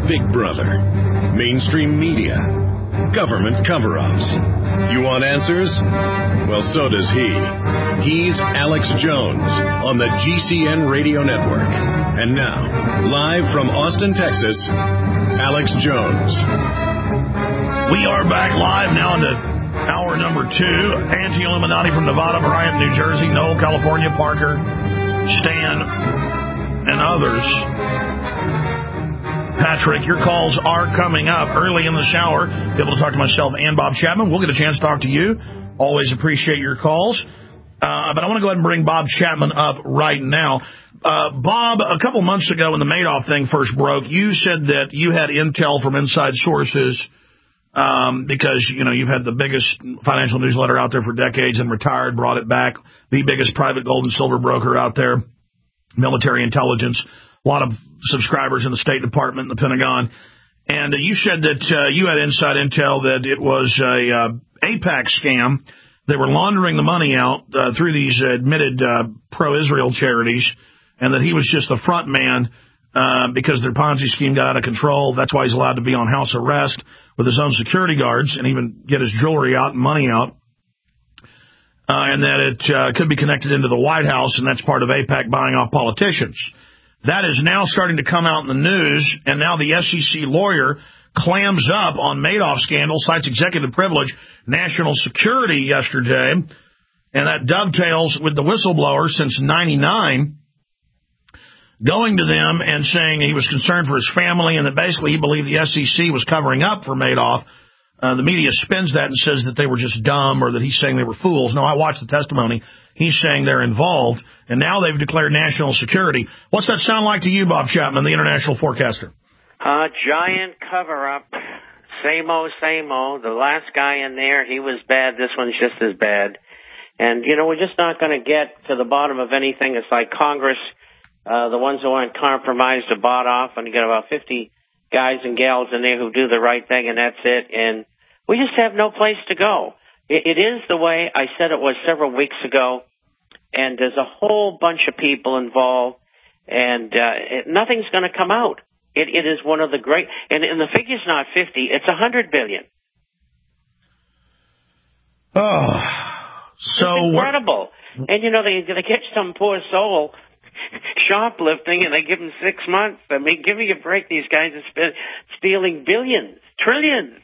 Big Brother, mainstream media, government cover-ups. You want answers? Well, so does he. He's Alex Jones on the GCN Radio Network. And now, live from Austin, Texas, Alex Jones. We are back live now into hour number 2. Anti-Illuminati from Nevada, Bryant, New Jersey, Noel, California, Parker, Stan, and others. Patrick, your calls are coming up early in the shower. Be able to talk to myself and Bob Chapman. We'll get a chance to talk to you. Always appreciate your calls. But I want to go ahead and bring Bob Chapman up right now. Bob, a couple months ago when the Madoff thing first broke, you said that you had intel from inside sources because, you know, you've had the biggest financial newsletter out there for decades and retired, brought it back, the biggest private gold and silver broker out there, military intelligence, a lot of subscribers in the State Department and the Pentagon. And you said that you had inside intel that it was a AIPAC scam. They were laundering the money out through these admitted pro-Israel charities, and that he was just the front man because their Ponzi scheme got out of control. That's why he's allowed to be on house arrest with his own security guards and even get his jewelry out and money out. And that it could be connected into the White House, and that's part of AIPAC buying off politicians. That is now starting to come out in the news, and now the SEC lawyer clams up on Madoff scandal, cites executive privilege, national security yesterday, and that dovetails with the whistleblower since '99 going to them and saying he was concerned for his family and that basically he believed the SEC was covering up for Madoff. The media spins that and says that they were just dumb or that he's saying they were fools. No, I watched the testimony. He's saying they're involved, and now they've declared national security. What's that sound like to you, Bob Chapman, the international forecaster? Giant cover-up. Same old, same old. The last guy in there, he was bad. This one's just as bad. And, you know, we're just not going to get to the bottom of anything. It's like Congress, the ones who aren't compromised are bought off, and you got about 50 guys and gals in there who do the right thing, and that's it. And we just have no place to go. It is the way I said it was several weeks ago, and there's a whole bunch of people involved, and nothing's going to come out. It is one of the great, and the figure's not 50, it's 100 billion. Oh, so it's incredible. And, you know, they catch some poor soul shoplifting, and they give him 6 months. I mean, give me a break. These guys are stealing billions, trillions.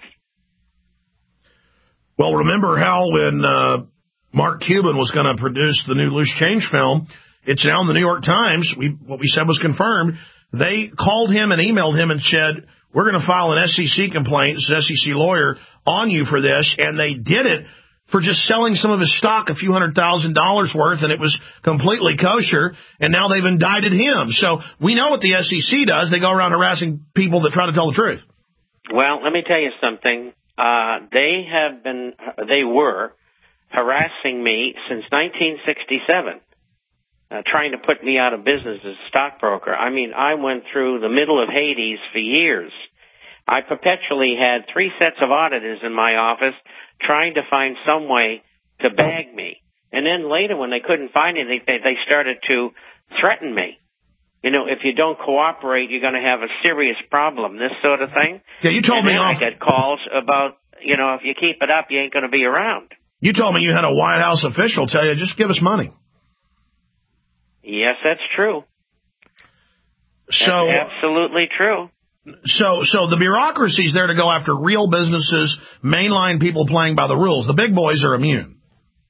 Well, remember how when Mark Cuban was going to produce the new Loose Change film, it's now in the New York Times. What we said was confirmed. They called him and emailed him and said, we're going to file an SEC complaint, it's an SEC lawyer, on you for this. And they did it for just selling some of his stock, a few $100,000 worth, and it was completely kosher. And now they've indicted him. So we know what the SEC does. They go around harassing people that try to tell the truth. Well, let me tell you something. They were harassing me since 1967. Trying to put me out of business as a stockbroker. I mean, I went through the middle of Hades for years. I perpetually had 3 sets of auditors in my office trying to find some way to bag me. And then later, when they couldn't find anything, they started to threaten me. You know, if you don't cooperate, you're going to have a serious problem, this sort of thing. Yeah, you told me I get calls about, you know, if you keep it up, you ain't going to be around. You told me you had a White House official tell you, just give us money. Yes, that's true. So that's absolutely true. So the bureaucracy's there to go after real businesses, mainline people playing by the rules. The big boys are immune.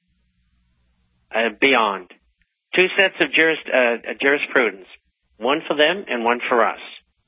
Beyond. 2 sets of jurisprudence. One for them and one for us.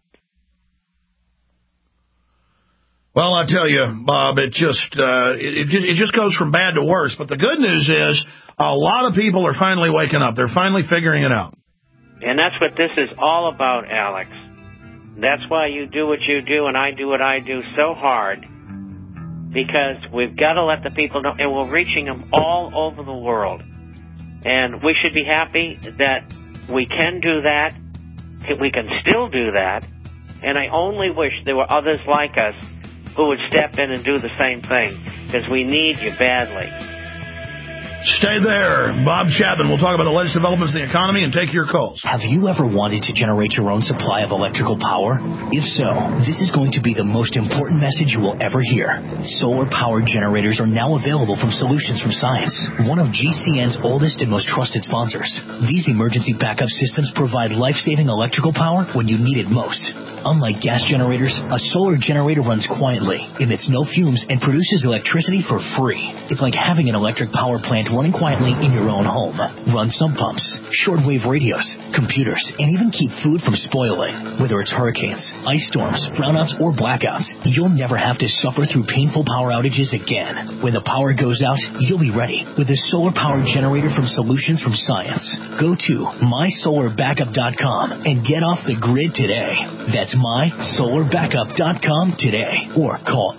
Well, I tell you, Bob, it just goes from bad to worse. But the good news is a lot of people are finally waking up. They're finally figuring it out. And that's what this is all about, Alex. That's why you do what you do and I do what I do so hard. Because we've got to let the people know, and we're reaching them all over the world. And we should be happy that we can do that. We can still do that. And I only wish there were others like us who would step in and do the same thing, because we need you badly. Stay there. Bob Chapman. We'll talk about the latest developments in the economy and take your calls. Have you ever wanted to generate your own supply of electrical power? If so, this is going to be the most important message you will ever hear. Solar-powered generators are now available from Solutions from Science, one of GCN's oldest and most trusted sponsors. These emergency backup systems provide life-saving electrical power when you need it most. Unlike gas generators, a solar generator runs quietly, emits no fumes, and produces electricity for free. It's like having an electric power plant running quietly in your own home. Run sump pumps, shortwave radios, computers, and even keep food from spoiling. Whether it's hurricanes, ice storms, brownouts, or blackouts, you'll never have to suffer through painful power outages again. When the power goes out, you'll be ready with a solar-powered generator from Solutions from Science. Go to mysolarbackup.com and get off the grid today. That's mysolarbackup.com today. Or call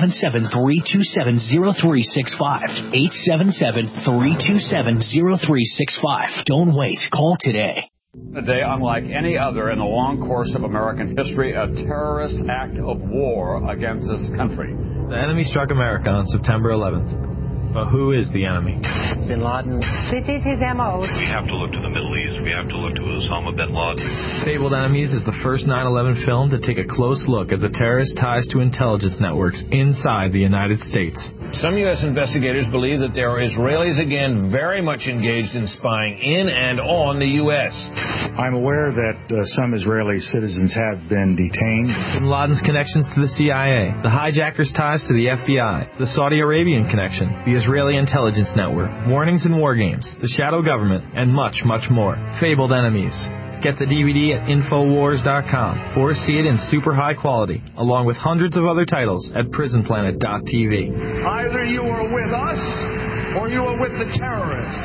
877-327-0365. 877-327-0365. Don't wait. Call today. A day unlike any other in the long course of American history, a terrorist act of war against this country. The enemy struck America on September 11th. But who is the enemy? Bin Laden. This is his M.O. We have to look to the Middle East. We have to look to Osama bin Laden. Fabled Enemies is the first 9/11 film to take a close look at the terrorist ties to intelligence networks inside the United States. Some U.S. investigators believe that there are Israelis again very much engaged in spying in and on the U.S. I'm aware that some Israeli citizens have been detained. Bin Laden's connections to the CIA, the hijackers' ties to the FBI, the Saudi Arabian connection, the Israeli intelligence network, warnings and war games, the shadow government, and much, much more. Fabled Enemies. Get the DVD at Infowars.com or see it in super high quality, along with hundreds of other titles at PrisonPlanet.tv. Either you are with us or you are with the terrorists.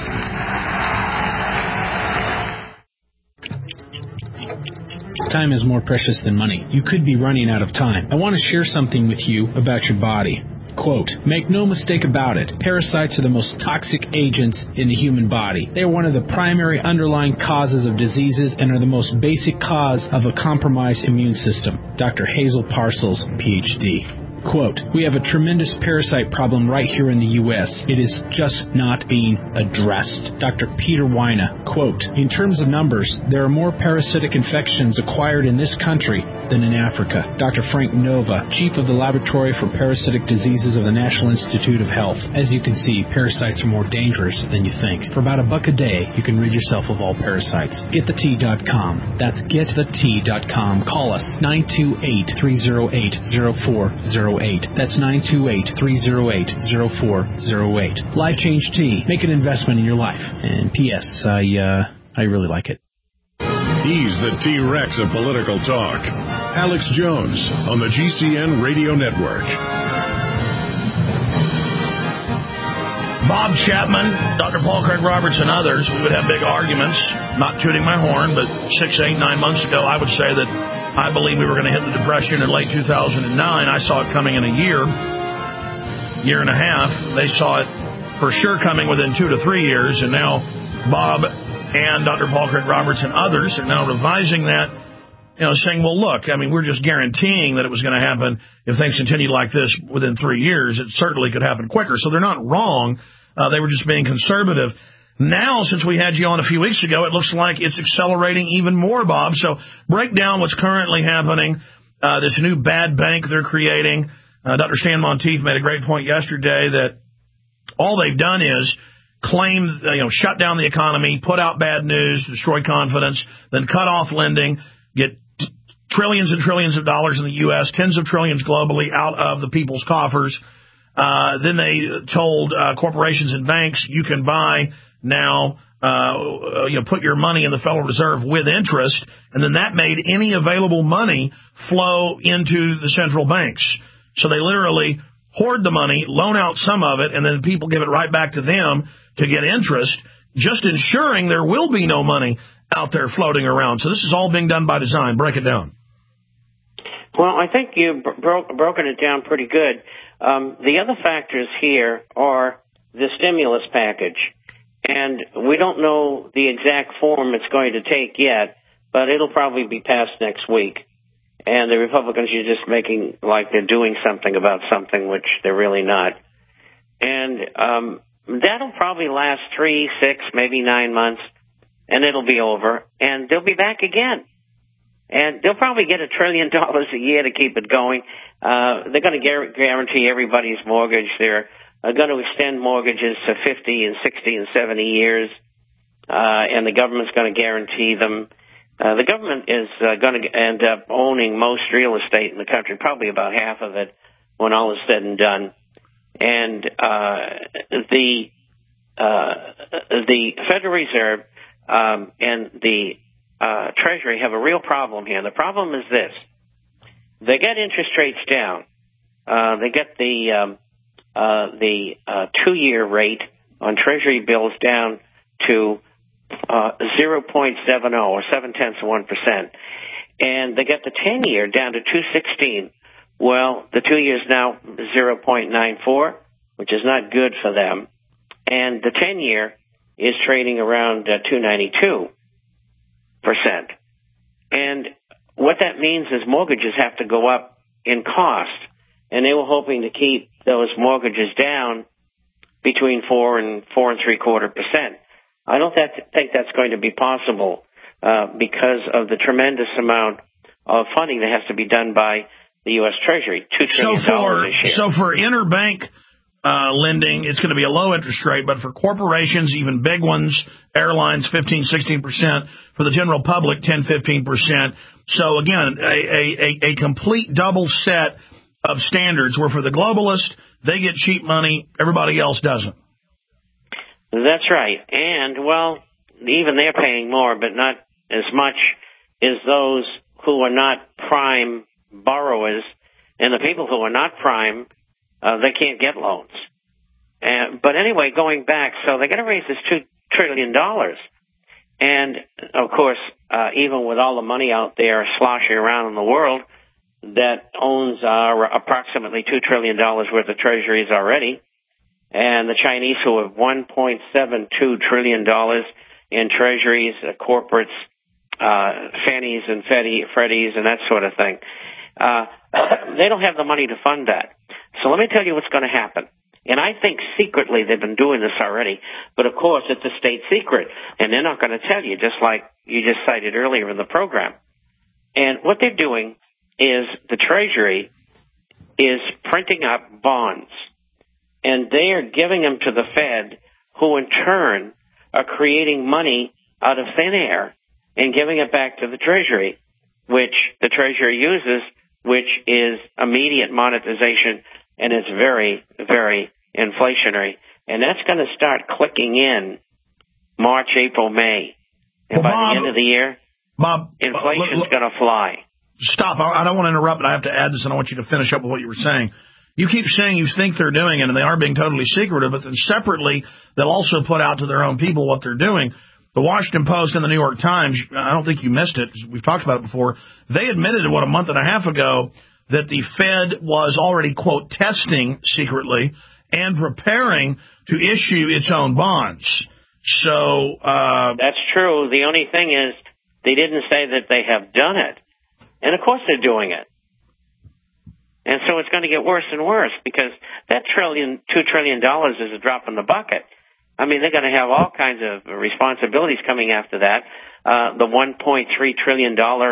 Time is more precious than money. You could be running out of time. I want to share something with you about your body. Quote, make no mistake about it, parasites are the most toxic agents in the human body. They are one of the primary underlying causes of diseases and are the most basic cause of a compromised immune system. Dr. Hazel Parcels, Ph.D. Quote, we have a tremendous parasite problem right here in the U.S. It is just not being addressed. Dr. Peter Weina, quote, in terms of numbers, there are more parasitic infections acquired in this country than in Africa. Dr. Frank Nova, chief of the Laboratory for Parasitic Diseases of the National Institute of Health. As you can see, parasites are more dangerous than you think. For about $1 a day, you can rid yourself of all parasites. GetTheT.com. That's GetTheT.com. Call us 928-308-0408. That's 928-308-0408. Life Change Tea. Make an investment in your life. And P.S. I really like it. He's the T-Rex of political talk. Alex Jones on the GCN Radio Network. Bob Chapman, Dr. Paul Craig Roberts, and others, we would have big arguments, not tooting my horn, but 6, 8, 9 months ago, I would say that I believe we were going to hit the Depression in late 2009. I saw it coming in a year and a half. They saw it for sure coming within 2 to 3 years, and now Bob and Dr. Paul Craig Roberts and others are now revising that, saying, well, look, I mean, we're just guaranteeing that it was going to happen if things continue like this within 3 years. It certainly could happen quicker. So they're not wrong. They were just being conservative. Now, since we had you on a few weeks ago, it looks like it's accelerating even more, Bob. So break down what's currently happening, this new bad bank they're creating. Dr. Stan Monteith made a great point yesterday that all they've done is claim, shut down the economy, put out bad news, destroy confidence, then cut off lending, get trillions and trillions of dollars in the U.S., tens of trillions globally out of the people's coffers. Then they told corporations and banks, you can buy now, put your money in the Federal Reserve with interest, and then that made any available money flow into the central banks. So they literally hoard the money, loan out some of it, and then people give it right back to them to get interest, just ensuring there will be no money out there floating around. So this is all being done by design. Break it down. Well, I think you've broken it down pretty good. The other factors here are the stimulus package. And we don't know the exact form it's going to take yet, but it'll probably be passed next week. And the Republicans are just making like they're doing something about something, which they're really not. And that'll probably last 3, 6, maybe 9 months, and it'll be over, and they'll be back again. And they'll probably get $1 trillion a year to keep it going. They're going to guarantee everybody's mortgage. They're going to extend mortgages to 50 and 60 and 70 years, and the government's going to guarantee them. The government is going to end up owning most real estate in the country, probably about half of it when all is said and done. And the Federal Reserve and the Treasury have a real problem here. The problem is this. They get interest rates down. They get the 2-year rate on Treasury bills down to 0.70 or 0.7%. And they get the 10-year down to 2.16. Well, the 2 years now 0.94, which is not good for them. And the 10-year is trading around 2.92%. And what that means is mortgages have to go up in cost. And they were hoping to keep those mortgages down between 4 and 4.75%. I don't think that's going to be possible because of the tremendous amount of funding that has to be done by the U.S. Treasury, $2 trillion this year. So for interbank lending, it's going to be a low interest rate, but for corporations, even big ones, airlines, 15, 16%, for the general public, 10, 15%. So again, a complete double set of standards where for the globalist, they get cheap money, everybody else doesn't. That's right. And, well, even they're paying more, but not as much as those who are not prime borrowers. And the people who are not prime, they can't get loans. But anyway, going back, so they're going to raise this $2 trillion. And, of course, even with all the money out there sloshing around in the world that owns approximately $2 trillion worth of treasuries already, and the Chinese who have $1.72 trillion in treasuries, corporates, Fannies and Freddies and that sort of thing. They don't have the money to fund that. So let me tell you what's going to happen. And I think secretly they've been doing this already, but of course it's a state secret, and they're not going to tell you, just like you just cited earlier in the program. And what they're doing is the Treasury is printing up bonds, and they are giving them to the Fed, who in turn are creating money out of thin air and giving it back to the Treasury, which the Treasury uses, which is immediate monetization, and it's very, very inflationary. And that's going to start clicking in March, April, May. And by the end of the year, inflation's going to fly. Stop. I don't want to interrupt, but I have to add this, and I want you to finish up with what you were saying. You keep saying you think they're doing it, and they are being totally secretive, but then separately, they'll also put out to their own people what they're doing. The Washington Post and the New York Times, I don't think you missed it, we've talked about it before, they admitted, a month and a half ago, that the Fed was already, quote, testing secretly and preparing to issue its own bonds. So that's true. The only thing is they didn't say that they have done it. And, of course, they're doing it. And so it's going to get worse and worse because that $2 trillion is a drop in the bucket. I mean, they're going to have all kinds of responsibilities coming after that. The $1.3 trillion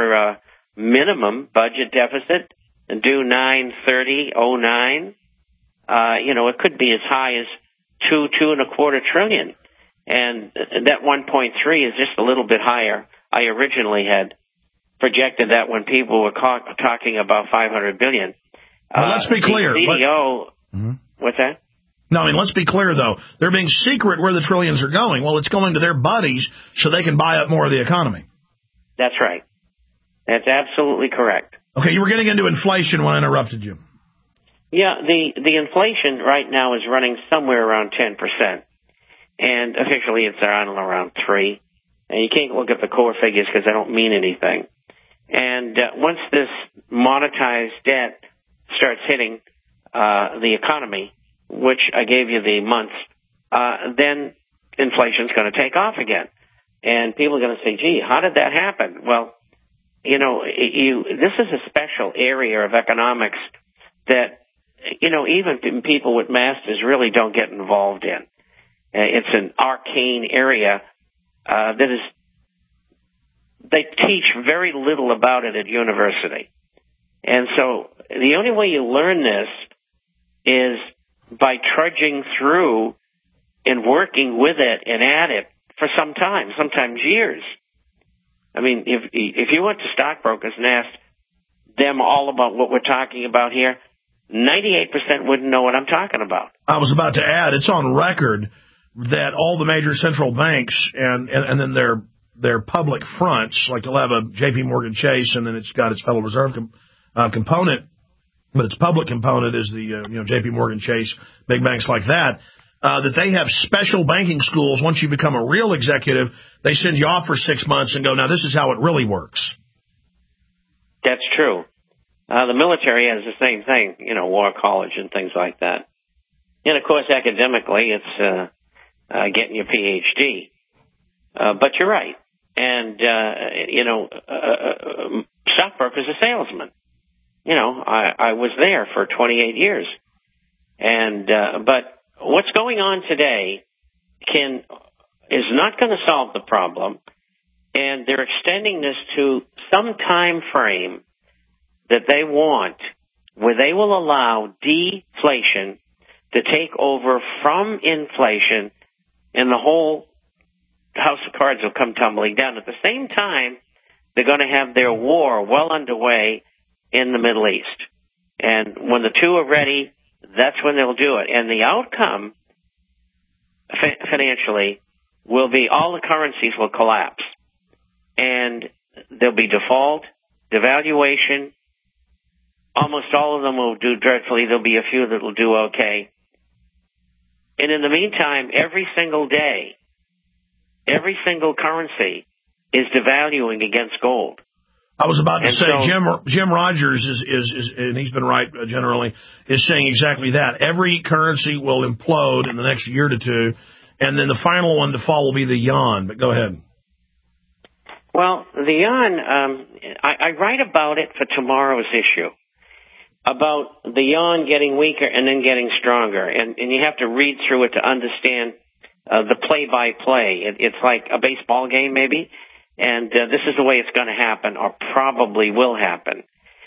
minimum budget deficit due 9/30/09. It could be as high as $2.25 trillion. And that 1.3 is just a little bit higher. I originally had projected that when people were talking about $500 billion. Well, let's be clear. CDO, what's that? No, I mean, let's be clear, though. They're being secret where the trillions are going. Well, it's going to their buddies so they can buy up more of the economy. That's right. That's absolutely correct. Okay, you were getting into inflation when I interrupted you. Yeah, the inflation right now is running somewhere around 10%. And officially it's around 3%. And you can't look at the core figures because they don't mean anything. And once this monetized debt starts hitting the economy, which I gave you the months, then inflation's going to take off again. And people are going to say, gee, how did that happen? Well, this is a special area of economics that, even people with masters really don't get involved in. It's an arcane area they teach very little about it at university. And so the only way you learn this is by trudging through and working with it and at it for some time, sometimes years. I mean, if you went to stockbrokers and asked them all about what we're talking about here, 98% wouldn't know what I'm talking about. I was about to add, it's on record that all the major central banks and then their public fronts, like they'll have a J.P. Morgan Chase, and then it's got its Federal Reserve component, but its public component is the J.P. Morgan Chase, big banks like that. That they have special banking schools. Once you become a real executive, they send you off for 6 months and go, now this is how it really works. That's true. The military has the same thing, War College and things like that. And, of course, academically, it's getting your Ph.D. But you're right. And, stockbroker's a salesman. I was there for 28 years. And but what's going on today is not going to solve the problem, and they're extending this to some time frame that they want, where they will allow deflation to take over from inflation, and the whole house of cards will come tumbling down. At the same time, they're going to have their war well underway in the Middle East. And when the two are ready, that's when they'll do it. And the outcome, financially, will be all the currencies will collapse. And there'll be default, devaluation. Almost all of them will do dreadfully. There'll be a few that will do okay. And in the meantime, every single day, every single currency is devaluing against gold. I was about to say, Jim Rogers is, and he's been right generally, is saying exactly that. Every currency will implode in the next year to two, and then the final one to fall will be the yuan. But go ahead. Well, the yuan, I write about it for tomorrow's issue, about the yuan getting weaker and then getting stronger. And you have to read through it to understand the play-by-play. It's like a baseball game, maybe. And this is the way it's going to happen, or probably will happen.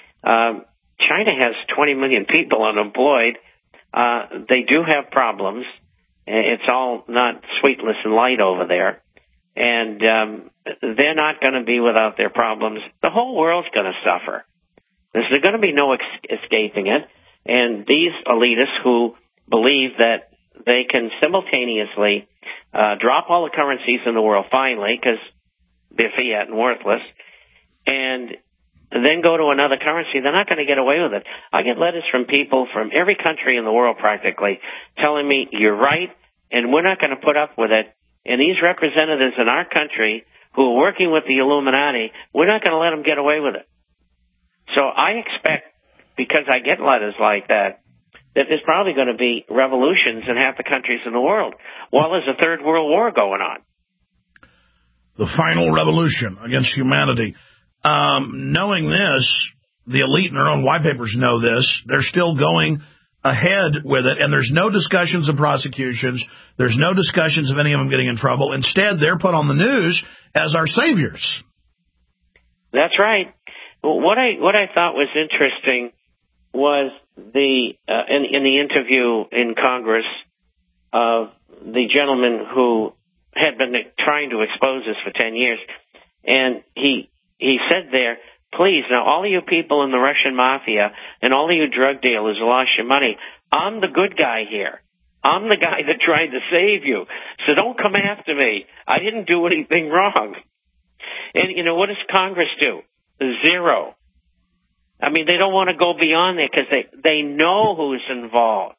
China has 20 million people unemployed. They do have problems. It's all not sweetless and light over there. And they're not going to be without their problems. The whole world's going to suffer. There's going to be no escaping it. And these elitists who believe that they can simultaneously drop all the currencies in the world finally, because they're fiat and worthless, and then go to another currency, they're not going to get away with it. I get letters from people from every country in the world practically telling me, you're right, and we're not going to put up with it. And these representatives in our country who are working with the Illuminati, we're not going to let them get away with it. So I expect, because I get letters like that there's probably going to be revolutions in half the countries in the world, while there's a third world war going on. The final revolution against humanity. Knowing this, the elite in their own white papers know this. They're still going ahead with it, and there's no discussions of prosecutions. There's no discussions of any of them getting in trouble. Instead, they're put on the news as our saviors. That's right. Well, what I thought was interesting was in the interview in Congress of the gentleman who had been trying to expose this for 10 years. And he said there, please, now all of you people in the Russian mafia and all of you drug dealers who lost your money, I'm the good guy here. I'm the guy that tried to save you. So don't come after me. I didn't do anything wrong. And, what does Congress do? Zero. I mean, they don't want to go beyond that because they know who's involved.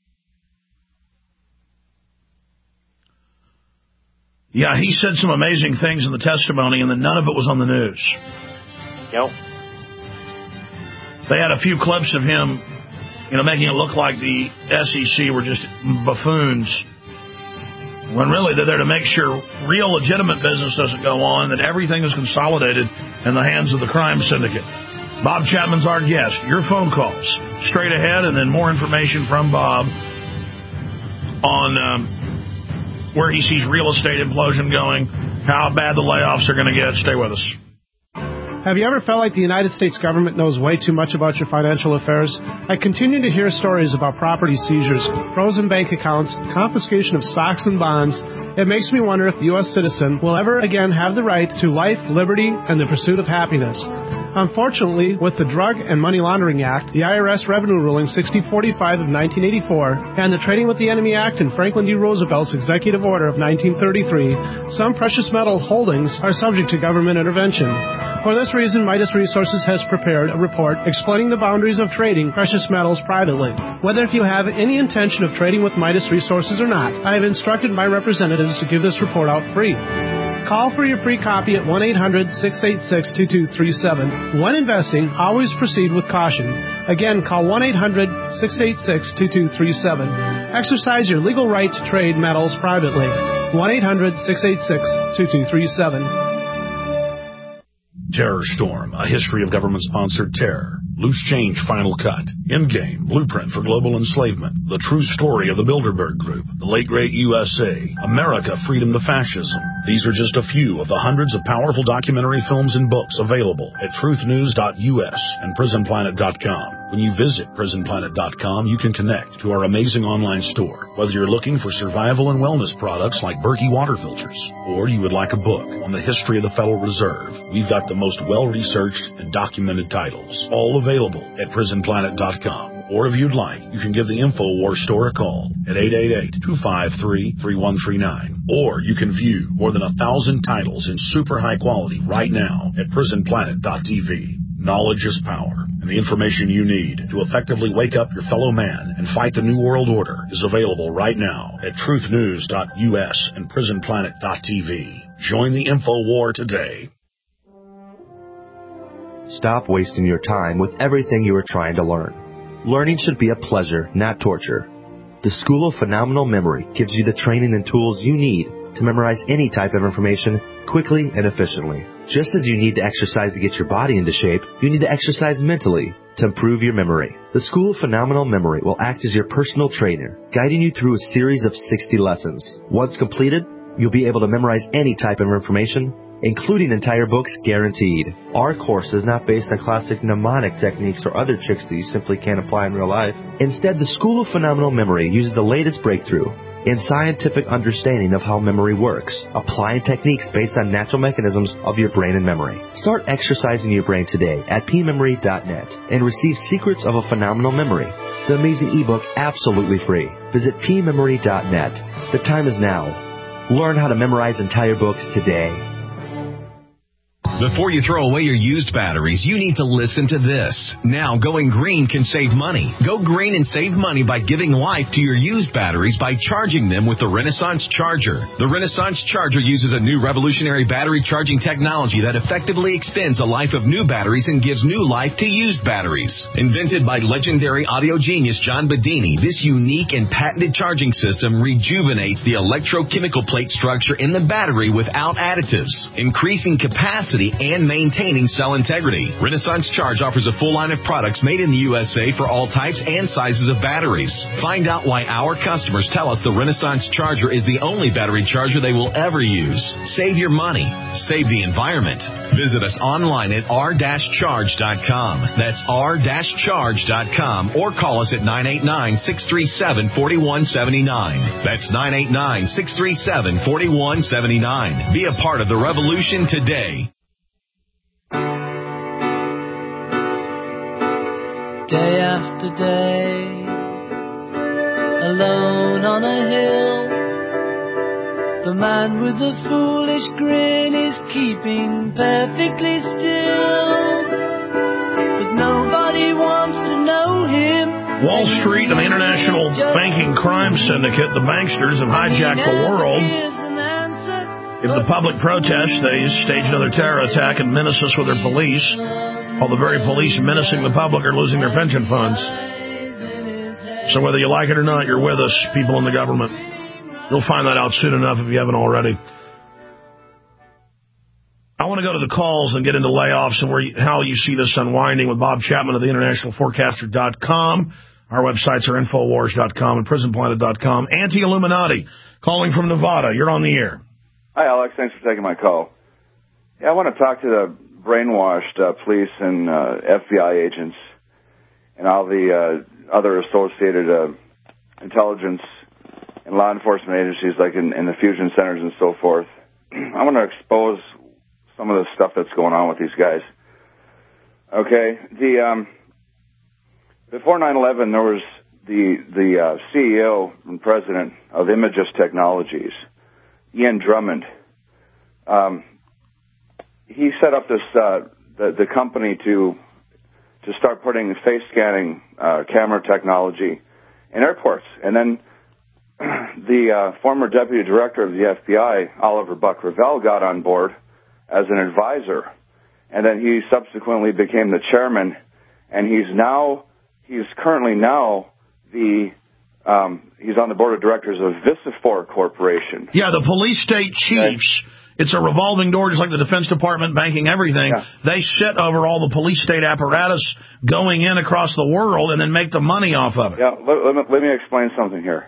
Yeah, he said some amazing things in the testimony, and then none of it was on the news. Nope. They had a few clips of him, making it look like the SEC were just buffoons, when really they're there to make sure real legitimate business doesn't go on, that everything is consolidated in the hands of the crime syndicate. Bob Chapman's our guest. Your phone calls straight ahead, and then more information from Bob on where he sees real estate implosion going, how bad the layoffs are going to get. Stay with us. Have you ever felt like the United States government knows way too much about your financial affairs? I continue to hear stories about property seizures, frozen bank accounts, confiscation of stocks and bonds. It makes me wonder if the U.S. citizen will ever again have the right to life, liberty, and the pursuit of happiness. Unfortunately, with the Drug and Money Laundering Act, the IRS Revenue Ruling 6045 of 1984, and the Trading with the Enemy Act and Franklin D. Roosevelt's Executive Order of 1933, some precious metal holdings are subject to government intervention. For this reason, Midas Resources has prepared a report explaining the boundaries of trading precious metals privately. Whether if you have any intention of trading with Midas Resources or not, I have instructed my representatives to give this report out free. Call for your free copy at 1-800-686-2237. When investing, always proceed with caution. Again, call 1-800-686-2237. Exercise your legal right to trade metals privately. 1-800-686-2237. Terror Storm, a history of government-sponsored terror. Loose Change Final Cut. Endgame, Blueprint for Global Enslavement. The True Story of the Bilderberg Group. The Late Great USA. America, Freedom to Fascism. These are just a few of the hundreds of powerful documentary films and books available at truthnews.us and prisonplanet.com. When you visit prisonplanet.com, you can connect to our amazing online store. Whether you're looking for survival and wellness products like Berkey water filters, or you would like a book on the history of the Federal Reserve, we've got the most well-researched and documented titles, all available at prisonplanet.com. Or if you'd like, you can give the InfoWars store a call at 888-253-3139. Or you can view more than 1,000 titles in super high quality right now at prisonplanet.tv. Knowledge is power, and the information you need to effectively wake up your fellow man and fight the New World Order is available right now at truthnews.us and prisonplanet.tv. Join the InfoWar today. Stop wasting your time with everything you are trying to learn. Learning should be a pleasure, not torture. The School of Phenomenal Memory gives you the training and tools you need to memorize any type of information quickly and efficiently. Just as you need to exercise to get your body into shape, you need to exercise mentally to improve your memory. The School of Phenomenal Memory will act as your personal trainer, guiding you through a series of 60 lessons. Once completed, you'll be able to memorize any type of information, including entire books, guaranteed. Our course is not based on classic mnemonic techniques or other tricks that you simply can't apply in real life. Instead, the School of Phenomenal Memory uses the latest breakthrough in scientific understanding of how memory works, applying techniques based on natural mechanisms of your brain and memory. Start exercising your brain today at pmemory.net and receive Secrets of a Phenomenal Memory, the amazing ebook, absolutely free. Visit pmemory.net. The time is now. Learn how to memorize entire books today. Before you throw away your used batteries, you need to listen to this. Now, going green can save money. Go green and save money by giving life to your used batteries by charging them with the Renaissance Charger. The Renaissance Charger uses a new revolutionary battery charging technology that effectively extends the life of new batteries and gives new life to used batteries. Invented by legendary audio genius John Bedini, this unique and patented charging system rejuvenates the electrochemical plate structure in the battery without additives, increasing capacity and maintaining cell integrity. Renaissance Charge offers a full line of products made in the USA for all types and sizes of batteries. Find out why our customers tell us the Renaissance Charger is the only battery charger they will ever use. Save your money. Save the environment. Visit us online at r-charge.com. That's r-charge.com, or call us at 989-637-4179. That's 989-637-4179. Be a part of the revolution today. Day after day, alone on a hill, the man with the foolish grin is keeping perfectly still, but nobody wants to know him. Wall Street and the international banking crime syndicate, the banksters, have hijacked the world. If the public protests, they stage another terror attack and menace us with their police, while the very police menacing the public are losing their pension funds. So whether you like it or not, you're with us, people in the government. You'll find that out soon enough if you haven't already. I want to go to the calls and get into layoffs and how you see this unwinding with Bob Chapman of the internationalforecaster.com. Our websites are Infowars.com and PrisonPlanet.com. Anti-Illuminati calling from Nevada. You're on the air. Hi, Alex. Thanks for taking my call. Yeah, I want to talk to the brainwashed police and FBI agents and all the other associated intelligence and law enforcement agencies like in the fusion centers and so forth. I want to expose some of the stuff that's going on with these guys. Okay, before 9/11, there was the CEO and president of Imagus Technologies, Ian Drummond. He set up this the company to start putting face scanning camera technology in airports, and then the former deputy director of the FBI, Oliver Buck Revell, got on board as an advisor, and then he subsequently became the chairman, and he's currently he's on the board of directors of Visifor Corporation. Yeah, the police state chiefs. It's a revolving door, just like the Defense Department, banking, everything. Yeah. They sit over all the police state apparatus going in across the world and then make the money off of it. Yeah, let me explain something here.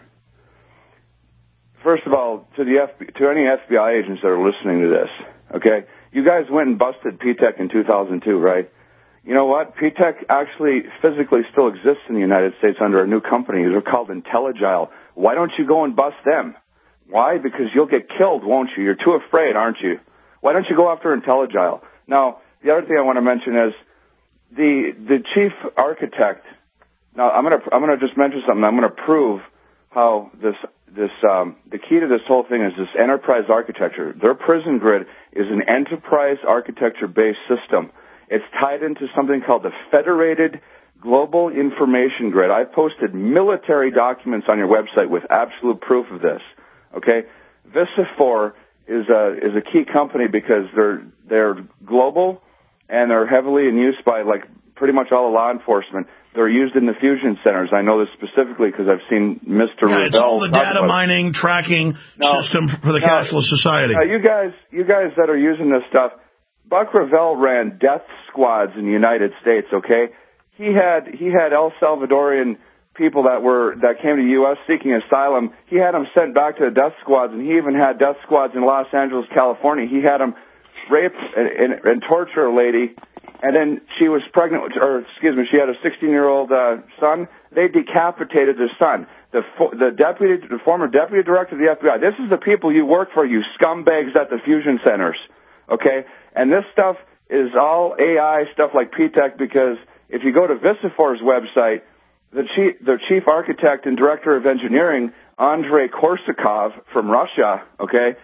First of all, to any FBI agents that are listening to this, okay, you guys went and busted P-TECH in 2002, right? You know what? P-TECH actually physically still exists in the United States under a new company. They're called IntelliGile. Why don't you go and bust them? Why? Because you'll get killed, won't you? You're too afraid, aren't you? Why don't you go after IntelliGile? Now, the other thing I want to mention is the chief architect. Now, I'm gonna just mention something. I'm gonna prove how the key to this whole thing is this enterprise architecture. Their prison grid is an enterprise architecture-based system. It's tied into something called the Federated Global Information Grid. I've posted military documents on your website with absolute proof of this. Okay, Visifor is a key company because they're global and they're heavily in use by like pretty much all the law enforcement. They're used in the fusion centers. I know this specifically because I've seen Mr. Yeah, it's all the data mining, tracking system for the cashless society. You guys that are using this stuff, Buck Revell ran death squads in the United States. Okay, he had El Salvadorian people that came to the U.S. seeking asylum. He had them sent back to the death squads, and he even had death squads in Los Angeles, California. He had them rape and torture a lady, and then she was pregnant, she had a 16-year-old son. They decapitated the son. The former deputy director of the FBI. This is the people you work for, you scumbags at the fusion centers. Okay, and this stuff is all AI stuff like P-TECH, because if you go to Visifor's website, the chief architect and director of engineering, Andrei Korsakov from Russia, okay,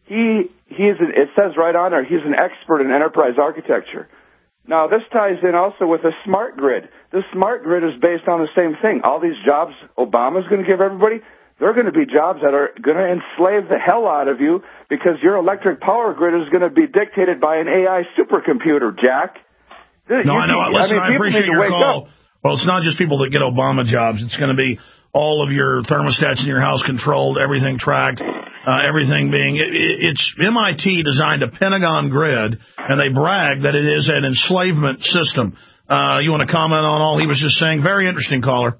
it says right on there, he's an expert in enterprise architecture. Now, this ties in also with a smart grid. This smart grid is based on the same thing. All these jobs Obama's going to give everybody, they're going to be jobs that are going to enslave the hell out of you, because your electric power grid is going to be dictated by an AI supercomputer, Jack. I know. Listen, I appreciate your call. Well, it's not just people that get Obama jobs. It's going to be all of your thermostats in your house controlled, everything tracked, everything being... It's MIT designed a Pentagon grid, and they brag that it is an enslavement system. You want to comment on all he was just saying? Very interesting, caller.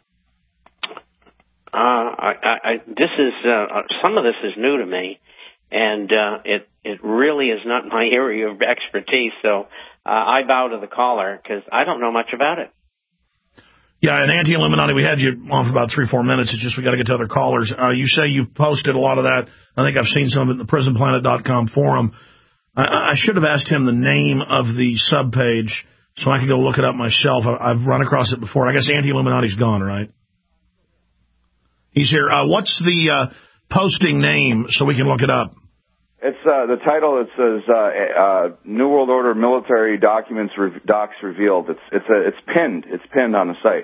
Some of this is new to me, and it really is not my area of expertise, so I bow to the caller, because I don't know much about it. Yeah, and Anti-Illuminati, we had you on for about 3-4 minutes. It's just we got to get to other callers. You say you've posted a lot of that. I think I've seen some of it in the PrisonPlanet.com forum. I should have asked him the name of the subpage so I could go look it up myself. I've run across it before. I guess Anti-Illuminati's gone, right? He's here. What's the posting name so we can look it up? It's the title. It says New World Order Military Documents Docs Revealed. It's pinned. It's pinned on the site.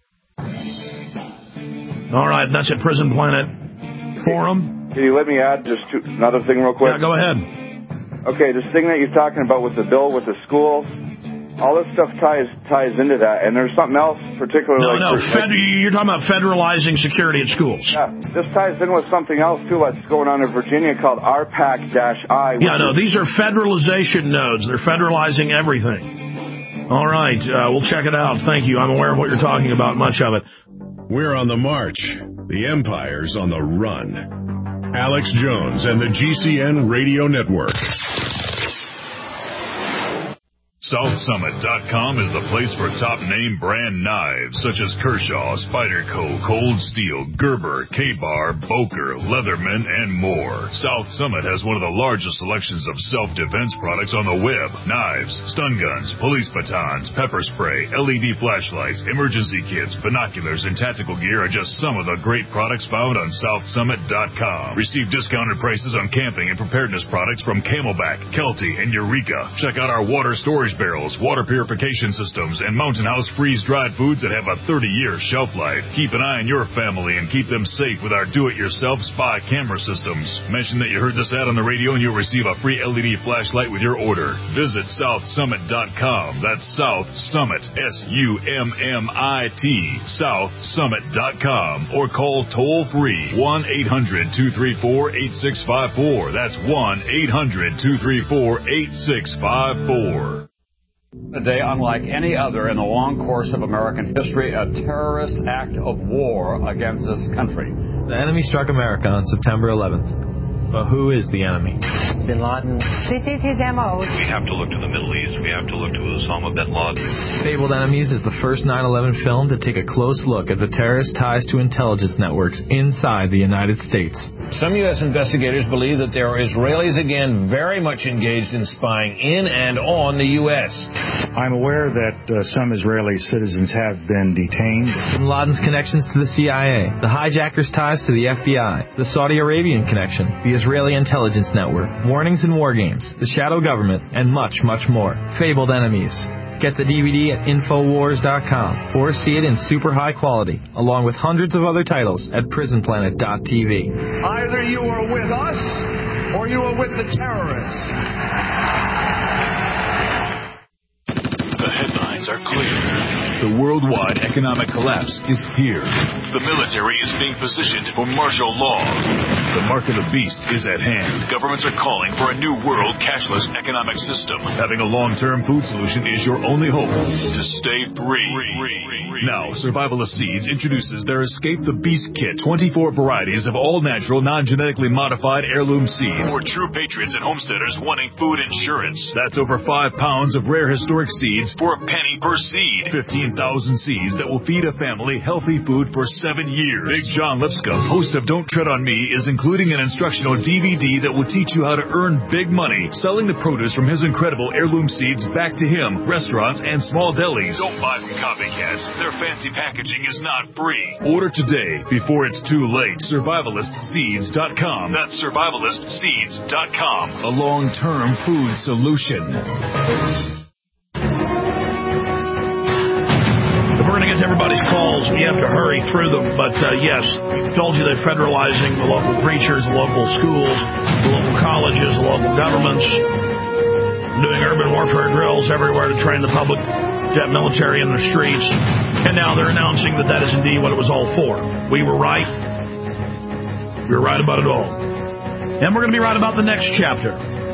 All right, that's at Prison Planet Forum. Can you let me add just another thing real quick? Yeah, go ahead. Okay, this thing that you're talking about with the bill with the schools, all this stuff ties into that, and there's something else particularly. You're talking about federalizing security at schools. Yeah, this ties in with something else too that's going on in Virginia called RPAC-I. Yeah, no, these are federalization nodes. They're federalizing everything. All right, we'll check it out. Thank you. I'm aware of what you're talking about, much of it. We're on the march. The empire's on the run. Alex Jones and the GCN Radio Network. SouthSummit.com is the place for top-name brand knives such as Kershaw, Spyderco, Cold Steel, Gerber, K-Bar, Boker, Leatherman, and more. South Summit has one of the largest selections of self-defense products on the web. Knives, stun guns, police batons, pepper spray, LED flashlights, emergency kits, binoculars, and tactical gear are just some of the great products found on SouthSummit.com. Receive discounted prices on camping and preparedness products from Camelback, Kelty, and Eureka. Check out our water storage barrels, water purification systems, and Mountain House freeze-dried foods that have a 30-year shelf life. Keep an eye on your family and keep them safe with our do-it-yourself spy camera systems. Mention that you heard this ad on the radio and you'll receive a free LED flashlight with your order. Visit SouthSummit.com. That's South Summit, S-U-M-M-I-T, SouthSummit.com. Or call toll-free 1-800-234-8654. That's 1-800-234-8654. A day unlike any other in the long course of American history, a terrorist act of war against this country. The enemy struck America on September 11th. But who is the enemy? Bin Laden. This is his MO. We have to look to the Middle East. We have to look to Osama bin Laden. Fabled Enemies is the first 9/11 film to take a close look at the terrorist ties to intelligence networks inside the United States. Some U.S. investigators believe that there are Israelis again very much engaged in spying in and on the U.S. I'm aware that some Israeli citizens have been detained. Bin Laden's connections to the CIA, the hijackers' ties to the FBI, the Saudi Arabian connection, the Israeli intelligence network, warnings and war games, the shadow government, and much, much more. Fabled Enemies. Get the DVD at Infowars.com or see it in super high quality, along with hundreds of other titles at PrisonPlanet.tv. Either you are with us or you are with the terrorists. The headlines are clear. The worldwide economic collapse is here. The military is being positioned for martial law. The mark of the beast is at hand. Governments are calling for a new world cashless economic system. Having a long-term food solution is your only hope to stay free. Now, Survivalist Seeds introduces their Escape the Beast Kit. 24 varieties of all-natural, non-genetically modified heirloom seeds for true patriots and homesteaders wanting food insurance. That's over 5 pounds of rare historic seeds for a penny per seed. 15,000 seeds that will feed a family healthy food for 7 years. Big John Lipscomb, host of Don't Tread on Me, is including an instructional DVD that will teach you how to earn big money selling the produce from his incredible heirloom seeds back to him, restaurants, and small delis. Don't buy from copycats. Their fancy packaging is not free. Order today before it's too late. SurvivalistSeeds.com. That's SurvivalistSeeds.com. A long-term food solution. We're going to get to everybody's calls. We have to hurry through them. But, yes, I told you they're federalizing the local preachers, the local schools, the local colleges, the local governments, doing urban warfare drills everywhere to train the public jet military in the streets. And now they're announcing that is indeed what it was all for. We were right. We were right about it all. And we're going to be right about the next chapter.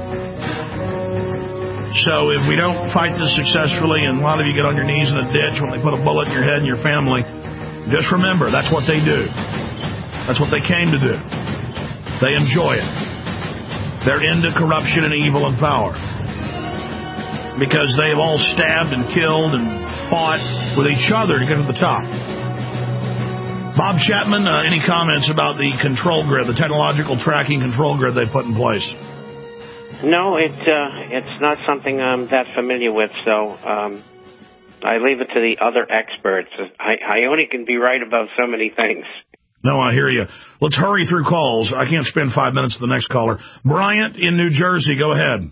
So if we don't fight this successfully, and a lot of you get on your knees in a ditch when they put a bullet in your head and your family, just remember, that's what they do. That's what they came to do. They enjoy it. They're into corruption and evil and power. Because they have all stabbed and killed and fought with each other to get to the top. Bob Chapman, any comments about the control grid, the technological tracking control grid they put in place? No, it's not something I'm that familiar with, so I leave it to the other experts. I only can be right about so many things. No, I hear you. Let's hurry through calls. I can't spend 5 minutes with the next caller. Bryant in New Jersey, go ahead.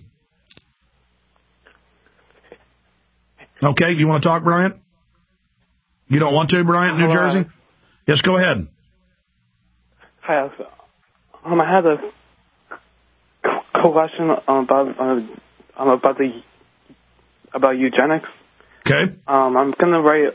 Okay, you want to talk, Bryant? You don't want to, Bryant, New Jersey? Yes, go ahead. Hi, I had a question about eugenics. Okay. I'm gonna write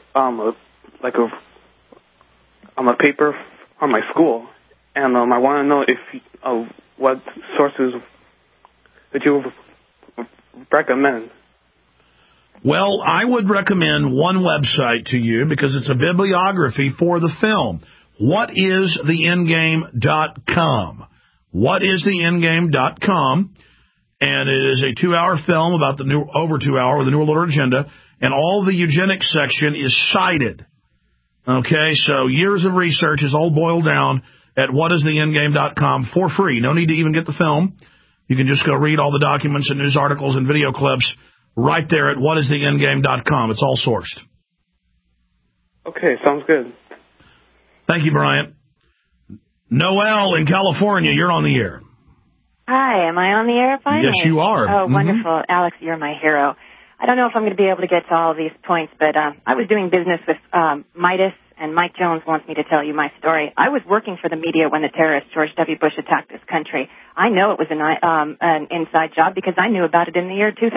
a paper on my school, and I want to know if what sources that you recommend. Well, I would recommend one website to you because it's a bibliography for the film. WhatIsTheEndgame.com. whatistheendgame.com, and it is a 2-hour film about the New World Order agenda, and all the eugenics section is cited. Okay, so years of research is all boiled down at whatistheendgame.com for free. No need to even get the film. You can just go read all the documents and news articles and video clips right there at whatistheendgame.com. It's all sourced. Okay, sounds good. Thank you, Bryant. Noel in California, you're on the air. Hi, am I on the air finally? Yes, you are. Oh, wonderful. Alex, you're my hero. I don't know if I'm going to be able to get to all of these points, but I was doing business with Midas, and Mike Jones wants me to tell you my story. I was working for the media when the terrorist George W. Bush attacked this country. I know it was an inside job because I knew about it in the year 2000.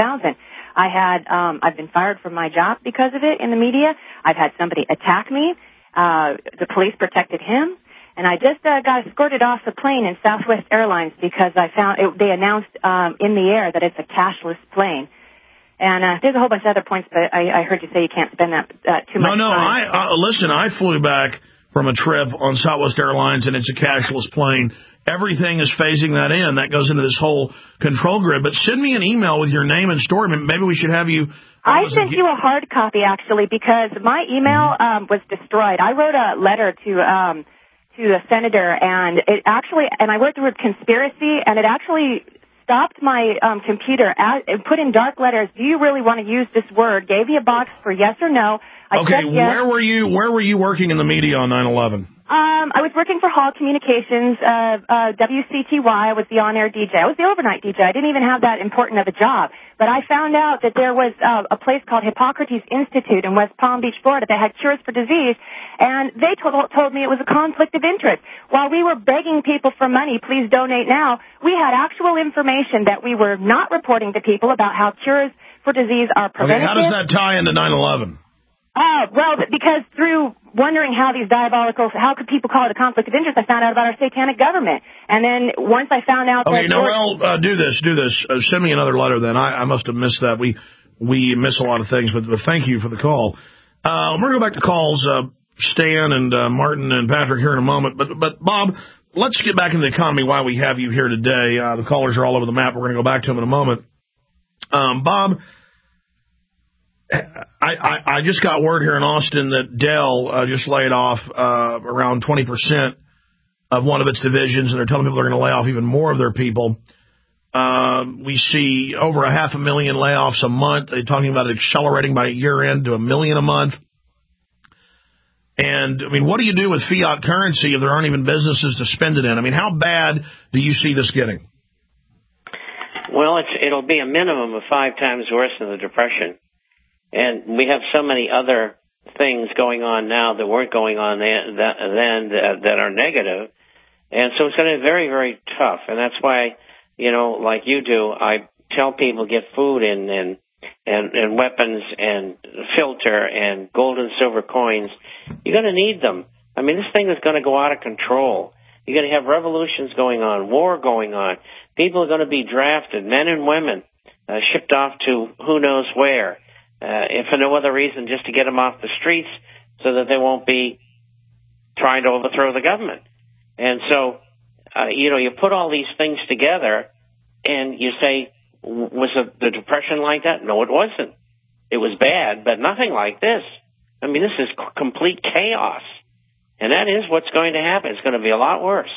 I've been fired from my job because of it in the media. I've had somebody attack me. The police protected him. And I just got escorted off the plane in Southwest Airlines because they announced in the air that it's a cashless plane. And there's a whole bunch of other points, but I heard you say you can't spend that too much time. No, listen, I flew back from a trip on Southwest Airlines, and it's a cashless plane. Everything is phasing that in. That goes into this whole control grid. But send me an email with your name and story. Maybe we should have you... I sent you a hard copy, actually, because my email was destroyed. I wrote a letter to a senator, and I wrote the word conspiracy, and it actually stopped my computer, put in dark letters, do you really want to use this word? Gave me a box for yes or no. I said yes. Where were you working in the media on 9/11? I was working for Hall Communications, WCTY. I was the on-air DJ. I was the overnight DJ. I didn't even have that important of a job. But I found out that there was a place called Hippocrates Institute in West Palm Beach, Florida, that had cures for disease, and they told me it was a conflict of interest. While we were begging people for money, please donate now, we had actual information that we were not reporting to people about how cures for disease are preventative. Okay, how does that tie into 9/11? Well, because through wondering how could people call it a conflict of interest, I found out about our satanic government. And then once I found out Okay, Noel, do this. Send me another letter then. I must have missed that. We miss a lot of things, but thank you for the call. We're going to go back to calls, Stan and Martin and Patrick here in a moment. But Bob, let's get back into the economy while we have you here today. The callers are all over the map. We're going to go back to them in a moment. Bob, I just got word here in Austin that Dell just laid off around 20% of one of its divisions, and they're telling people they're going to lay off even more of their people. We see over 500,000 layoffs a month. They're talking about it accelerating by year end to 1 million a month. And, I mean, what do you do with fiat currency if there aren't even businesses to spend it in? I mean, how bad do you see this getting? Well, it'll be a minimum of 5 times worse than the Depression. And we have so many other things going on now that weren't going on then that are negative. And so it's going to be very, very tough. And that's why, like you do, I tell people get food and weapons and filter and gold and silver coins. You're going to need them. I mean, this thing is going to go out of control. You're going to have revolutions going on, war going on. People are going to be drafted, men and women, shipped off to who knows where. If for no other reason, just to get them off the streets so that they won't be trying to overthrow the government. And so, you put all these things together and you say, was the Depression like that? No, it wasn't. It was bad, but nothing like this. I mean, this is complete chaos. And that is what's going to happen. It's going to be a lot worse.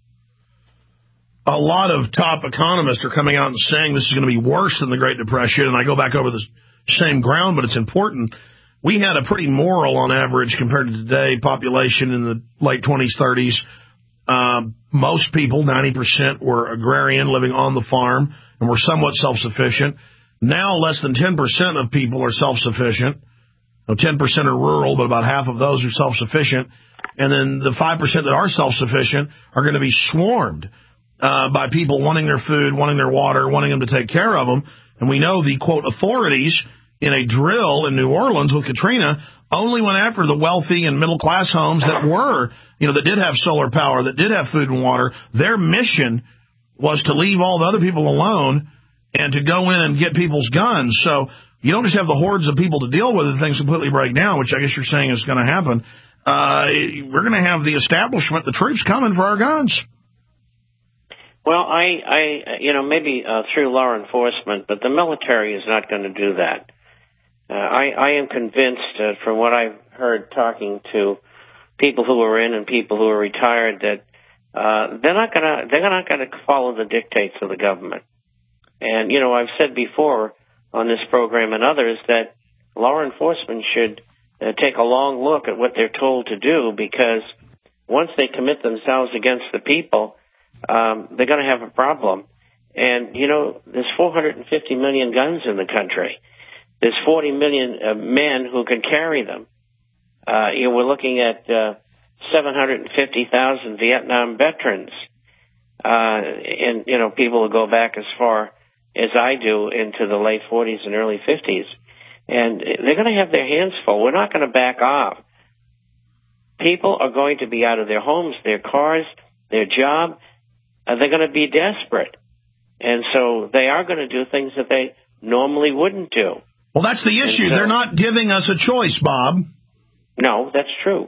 A lot of top economists are coming out and saying this is going to be worse than the Great Depression, and I go back over the same ground, but it's important. We had a pretty moral, on average, compared to today, population in the late 20s, 30s. Most people, 90%, were agrarian, living on the farm, and were somewhat self-sufficient. Now, less than 10% of people are self-sufficient. 10% are rural, but about half of those are self-sufficient. And then the 5% that are self-sufficient are going to be swarmed by people wanting their food, wanting their water, wanting them to take care of them. And we know the, quote, authorities in a drill in New Orleans with Katrina only went after the wealthy and middle-class homes that were, that did have solar power, that did have food and water. Their mission was to leave all the other people alone and to go in and get people's guns. So you don't just have the hordes of people to deal with if things completely break down, which I guess you're saying is going to happen. We're going to have the establishment, the troops coming for our guns. Well, maybe through law enforcement, but the military is not going to do that. I am convinced from what I've heard talking to people who are in and people who are retired that they're not going to follow the dictates of the government. And I've said before on this program and others that law enforcement should take a long look at what they're told to do, because once they commit themselves against the people, they're going to have a problem. And there's 450 million guns in the country. There's 40 million men who can carry them. We're looking at 750,000 Vietnam veterans. And people who go back as far as I do into the late 40s and early 50s. And they're going to have their hands full. We're not going to back off. People are going to be out of their homes, their cars, their job. They're going to be desperate. And so they are going to do things that they normally wouldn't do. Well, that's the issue. They're not giving us a choice, Bob. No, that's true.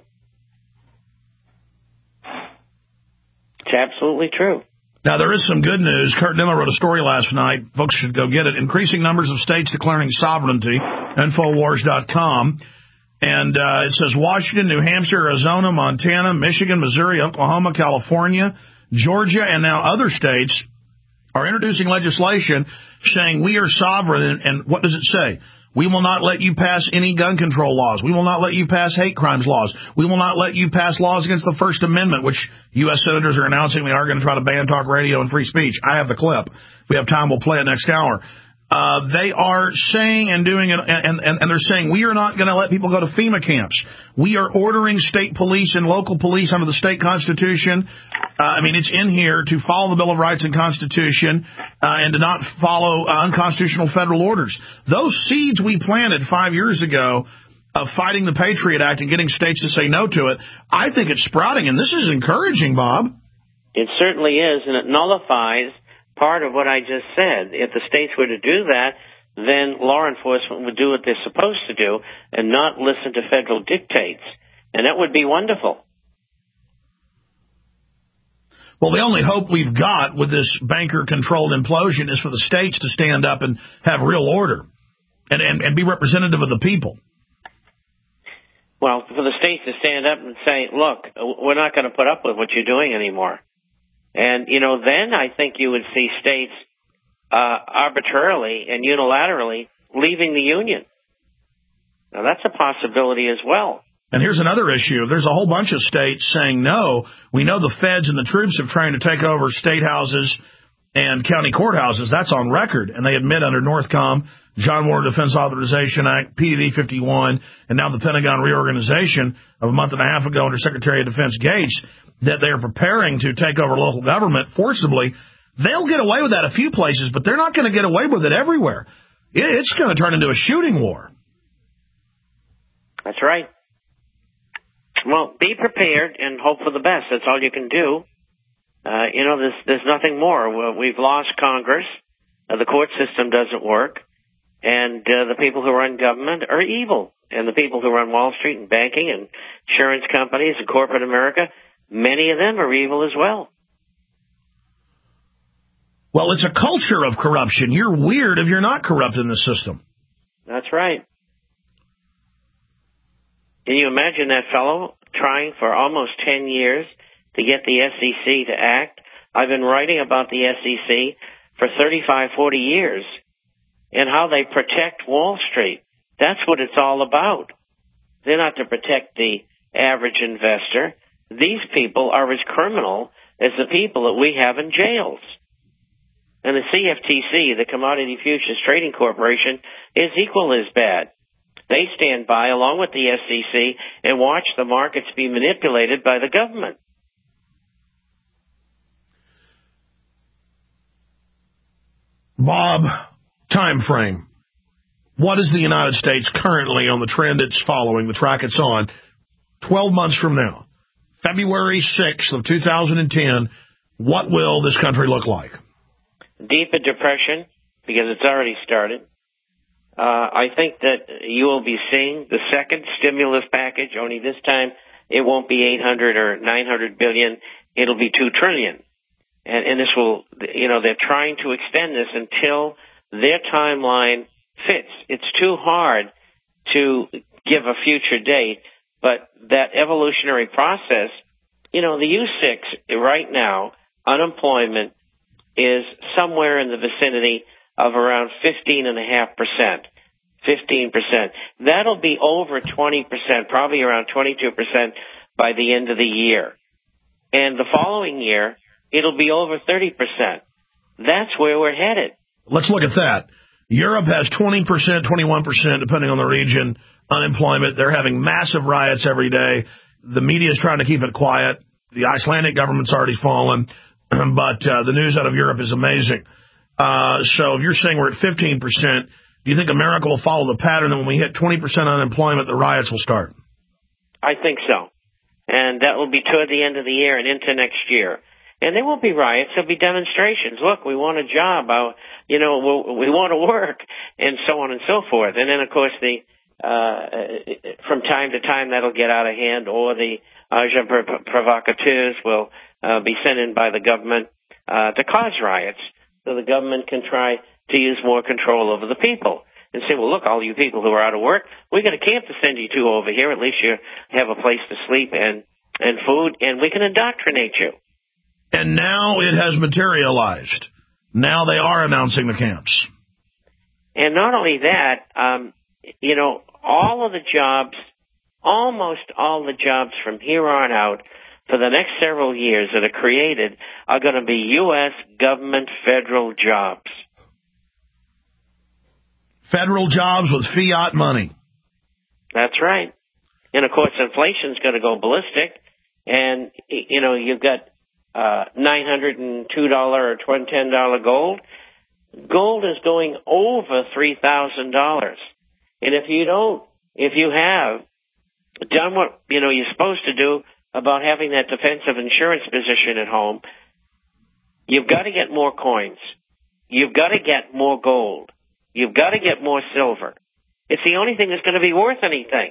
It's absolutely true. Now, there is some good news. Kurt Diller wrote a story last night. Folks should go get it. Increasing numbers of states declaring sovereignty. Infowars.com. And it says Washington, New Hampshire, Arizona, Montana, Michigan, Missouri, Oklahoma, California, Georgia, and now other states are introducing legislation saying we are sovereign. And what does it say? We will not let you pass any gun control laws. We will not let you pass hate crimes laws. We will not let you pass laws against the First Amendment, which U.S. senators are announcing they are going to try to ban talk radio and free speech. I have the clip. If we have time, we'll play it next hour. They are saying and doing it, and they're saying we are not going to let people go to FEMA camps. We are ordering state police and local police under the state constitution. It's in here to follow the Bill of Rights and Constitution and to not follow unconstitutional federal orders. Those seeds we planted 5 years ago of fighting the Patriot Act and getting states to say no to it, I think it's sprouting, and this is encouraging, Bob. It certainly is, and it nullifies part of what I just said. If the states were to do that, then law enforcement would do what they're supposed to do and not listen to federal dictates. And that would be wonderful. Well, the only hope we've got with this banker-controlled implosion is for the states to stand up and have real order and be representative of the people. Well, for the states to stand up and say, look, we're not going to put up with what you're doing anymore. And, then I think you would see states arbitrarily and unilaterally leaving the union. Now, that's a possibility as well. And here's another issue. There's a whole bunch of states saying no. We know the feds and the troops have tried to take over state houses and county courthouses. That's on record. And they admit under NORTHCOM, John Warner Defense Authorization Act, PDD 51, and now the Pentagon reorganization of a month and a half ago under Secretary of Defense Gates, that they are preparing to take over local government forcibly. They'll get away with that a few places, but they're not going to get away with it everywhere. It's going to turn into a shooting war. That's right. Well, be prepared and hope for the best. That's all you can do. There's nothing more. We've lost Congress. The court system doesn't work. And the people who run government are evil. And the people who run Wall Street and banking and insurance companies and corporate America, many of them are evil as well. Well, it's a culture of corruption. You're weird if you're not corrupt in the system. That's right. Can you imagine that fellow trying for almost 10 years to get the SEC to act? I've been writing about the SEC for 35, 40 years and how they protect Wall Street. That's what it's all about. They're not to protect the average investor. These people are as criminal as the people that we have in jails. And the CFTC, the Commodity Futures Trading Corporation, is equally as bad. They stand by, along with the SEC, and watch the markets be manipulated by the government. Bob, time frame. What is the United States currently on the trend it's following, the track it's on, 12 months from now? February 6th of 2010, what will this country look like? Deeper depression, because it's already started. I think that you will be seeing the second stimulus package, only this time it won't be 800 or 900 billion. It'll be $2 trillion. and this will, they're trying to extend this until their timeline fits. It's too hard to give a future date, but that evolutionary process, the U6 right now, unemployment is somewhere in the vicinity of around 15.5%. 15%. That'll be over 20%, probably around 22% by the end of the year. And the following year, it'll be over 30%. That's where we're headed. Let's look at that. Europe has 20%, 21%, depending on the region, unemployment. They're having massive riots every day. The media is trying to keep it quiet. The Icelandic government's already fallen, but the news out of Europe is amazing. So if you're saying we're at 15%, do you think America will follow the pattern that when we hit 20% unemployment, the riots will start? I think so. And that will be toward the end of the year and into next year. And there won't be riots. There'll be demonstrations. Look, we want a job. We want to work, and so on and so forth. And then, of course, from time to time, that'll get out of hand, or the agents provocateurs will be sent in by the government to cause riots, so the government can try to use more control over the people and say, well, look, all you people who are out of work, we got a camp to send you to over here. At least you have a place to sleep and food, and we can indoctrinate you. And now it has materialized. Now they are announcing the camps. And not only that, all of the jobs, almost all the jobs from here on out for the next several years that are created are going to be U.S. government federal jobs. Federal jobs with fiat money. That's right. And, of course, inflation's going to go ballistic. And, you've got $902 or $10 gold. Gold is going over $3,000. And if you have done what, you're supposed to do about having that defensive insurance position at home, you've got to get more coins. You've got to get more gold. You've got to get more silver. It's the only thing that's going to be worth anything.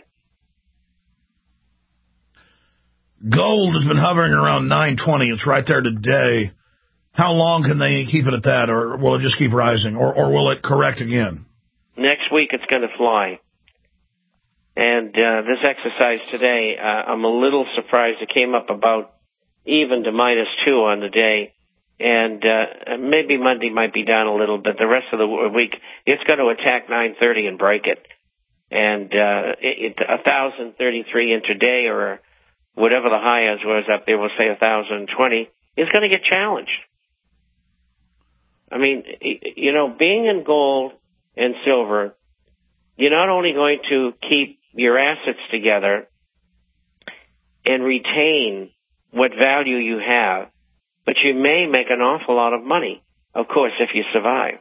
Gold has been hovering around 920. It's right there today. How long can they keep it at that, or will it just keep rising, or will it correct again? Next week it's going to fly. And this exercise today, I'm a little surprised. It came up about even to -2 on the day. And maybe Monday might be down a little bit. The rest of the week, it's going to attack 930 and break it. And 1,033 intraday, or whatever the high is was up there, we'll say 1,020, is going to get challenged. I mean, being in gold and silver, you're not only going to keep your assets together and retain what value you have, but you may make an awful lot of money, of course, if you survive.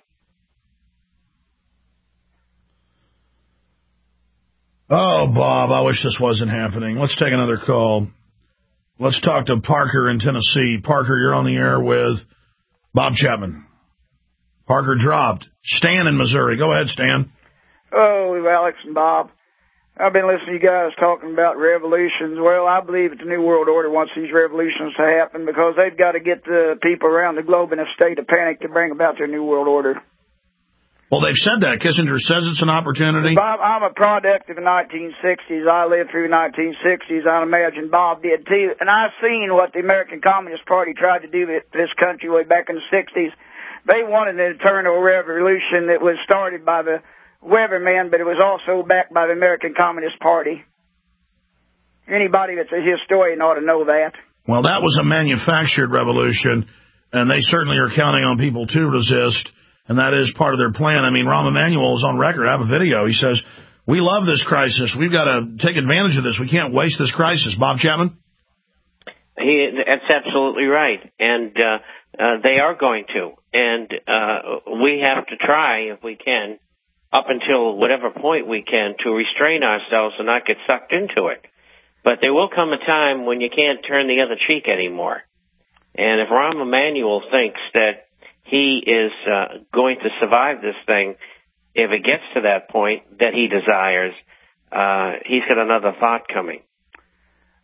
Oh, Bob, I wish this wasn't happening. Let's take another call. Let's talk to Parker in Tennessee. Parker, you're on the air with Bob Chapman. Parker dropped. Stan in Missouri. Go ahead, Stan. Oh, Alex and Bob. I've been listening to you guys talking about revolutions. Well, I believe that the New World Order wants these revolutions to happen because they've got to get the people around the globe in a state of panic to bring about their New World Order. Well, they've said that. Kissinger says it's an opportunity. Bob, I'm a product of the 1960s. I lived through the 1960s. I imagine Bob did too. And I've seen what the American Communist Party tried to do to this country way back in the 60s. They wanted an eternal revolution that was started by the Weathermen, but it was also backed by the American Communist Party. Anybody that's a historian ought to know that. Well, that was a manufactured revolution, and they certainly are counting on people to resist, and that is part of their plan. I mean, Rahm Emanuel is on record. I have a video. He says, we love this crisis. We've got to take advantage of this. We can't waste this crisis. Bob Chapman? That's absolutely right, and they are going to. And we have to try, if we can, up until whatever point we can, to restrain ourselves and not get sucked into it. But there will come a time when you can't turn the other cheek anymore. And if Rahm Emanuel thinks that he is going to survive this thing, if it gets to that point that he desires, he's got another thought coming.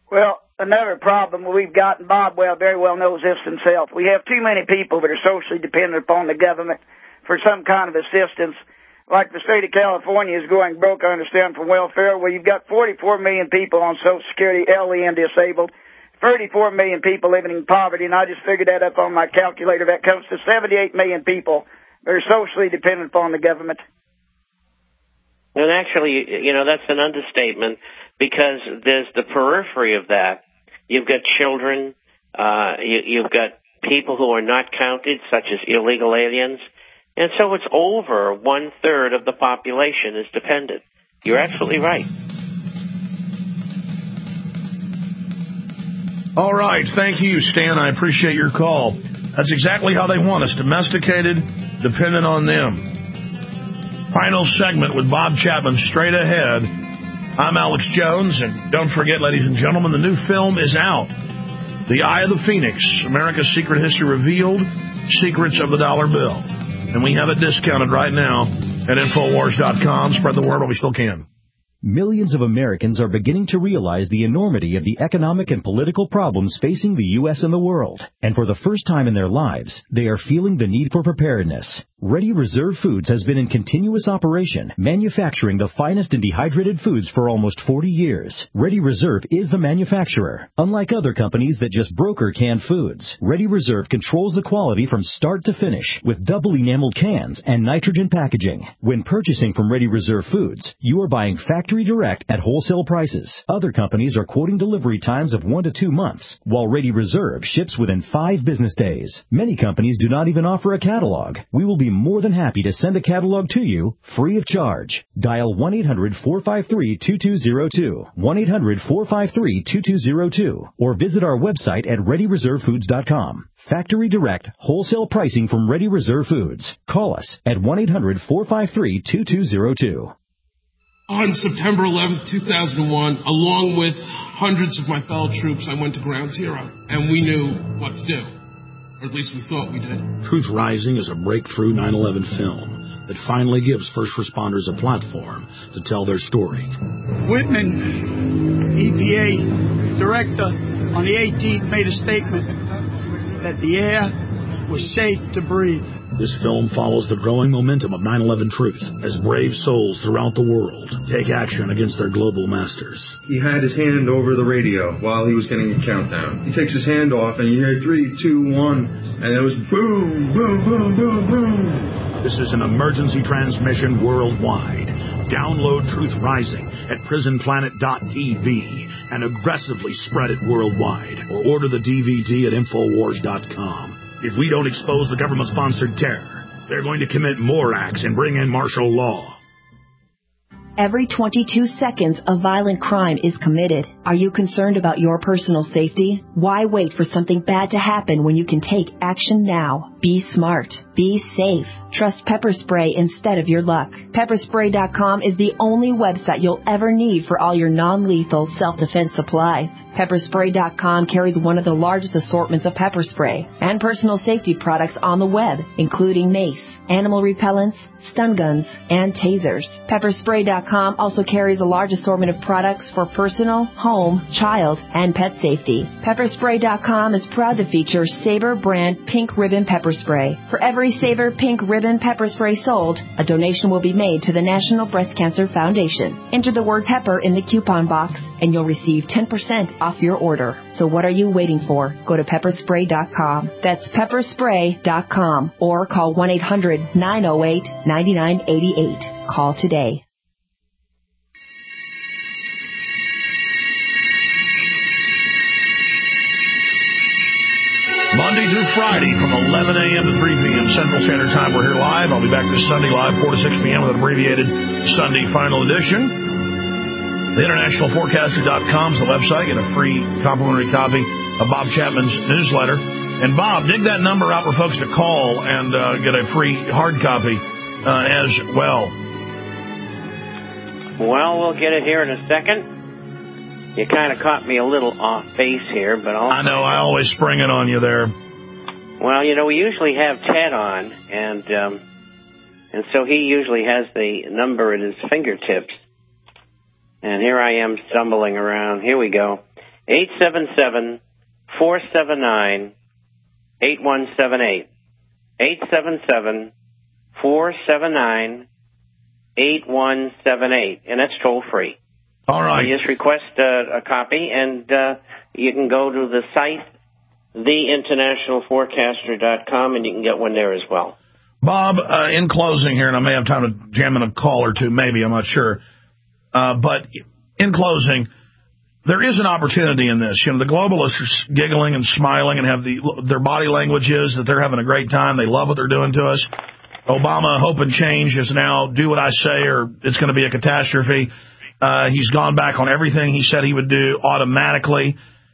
Well, another problem we've got, and Bob very well knows this himself, we have too many people that are socially dependent upon the government for some kind of assistance. Like the state of California is going broke, I understand, from welfare, where you've got 44 million people on Social Security, LE and disabled, 34 million people living in poverty, and I just figured that up on my calculator. That comes to 78 million people that are socially dependent upon the government. And actually, that's an understatement, because there's the periphery of that. You've got children, you've got people who are not counted, such as illegal aliens. And so it's over 1/3 of the population is dependent. You're absolutely right. All right. Thank you, Stan. I appreciate your call. That's exactly how they want us, domesticated, dependent on them. Final segment with Bob Chapman straight ahead. I'm Alex Jones, and don't forget, ladies and gentlemen, the new film is out. The Eye of the Phoenix, America's Secret History Revealed, Secrets of the Dollar Bill. And we have it discounted right now at Infowars.com. Spread the word while we still can. Millions of Americans are beginning to realize the enormity of the economic and political problems facing the U.S. and the world. And for the first time in their lives, they are feeling the need for preparedness. Ready Reserve Foods has been in continuous operation, manufacturing the finest in dehydrated foods for almost 40 years. Ready Reserve is the manufacturer. Unlike other companies that just broker canned foods, Ready Reserve controls the quality from start to finish with double enameled cans and nitrogen packaging. When purchasing from Ready Reserve Foods, you are buying factory direct at wholesale prices. Other companies are quoting delivery times of 1 to 2 months, while Ready Reserve ships within 5 business days. Many companies do not even offer a catalog. We will be more than happy to send a catalog to you free of charge. Dial 1-800-453-2202, 1-800-453-2202, or visit our website at ReadyReserveFoods.com. Factory direct, wholesale pricing from Ready Reserve Foods. Call us at 1-800-453-2202. On September 11th, 2001, along with hundreds of my fellow troops, I went to Ground Zero, and we knew what to do. Or at least we thought we did. Truth Rising is a breakthrough 9/11 film that finally gives first responders a platform to tell their story. Whitman, EPA director, on the 18th made a statement that the air was safe to breathe. This film follows the growing momentum of 9/11 truth as brave souls throughout the world take action against their global masters. He had his hand over the radio while he was getting a countdown. He takes his hand off and you hear 3, 2, 1, and it was boom, boom, boom, boom, boom. This is an emergency transmission worldwide. Download Truth Rising at prisonplanet.tv and aggressively spread it worldwide, or order the DVD at Infowars.com. If we don't expose the government-sponsored terror, they're going to commit more acts and bring in martial law. Every 22 seconds, a violent crime is committed. Are you concerned about your personal safety? Why wait for something bad to happen when you can take action now? Be smart. Be safe. Trust Pepper Spray instead of your luck. Pepperspray.com is the only website you'll ever need for all your non-lethal self-defense supplies. Pepperspray.com carries one of the largest assortments of pepper spray and personal safety products on the web, including mace, animal repellents, stun guns, and tasers. Pepperspray.com also carries a large assortment of products for personal, home, child, and pet safety. Pepperspray.com is proud to feature Sabre brand pink ribbon pepper spray. For every Sabre pink ribbon pepper spray sold, a donation will be made to the National Breast Cancer Foundation. Enter the word pepper in the coupon box and you'll receive 10% off your order. So what are you waiting for? Go to pepperspray.com. That's pepperspray.com or call 1-800-908-9988. Call today. Monday through Friday from 11 a.m. to 3 p.m. Central Standard Time. We're here live. I'll be back this Sunday live 4 to 6 p.m. with an abbreviated Sunday final edition. TheInternationalForecaster.com is the website. Get a free complimentary copy of Bob Chapman's newsletter. And Bob, dig that number out for folks to call and get a free hard copy as well. Well, we'll get it here in a second. You kind of caught me a little off base here, but I know, I always spring it on you there. Well, we usually have Ted on, and so he usually has the number at his fingertips. And here I am stumbling around. Here we go. 877-479-8178. 877-479-8178. And that's toll free. All right. You just request a copy, and you can go to the site, theinternationalforecaster.com, and you can get one there as well. Bob, in closing here, and I may have time to jam in a call or two, maybe, I'm not sure. But in closing, there is an opportunity in this. You know, the globalists are giggling and smiling and have their body language is that they're having a great time. They love what they're doing to us. Obama, hope and change, is now do what I say or it's going to be a catastrophe. He's gone back on everything he said he would do automatically,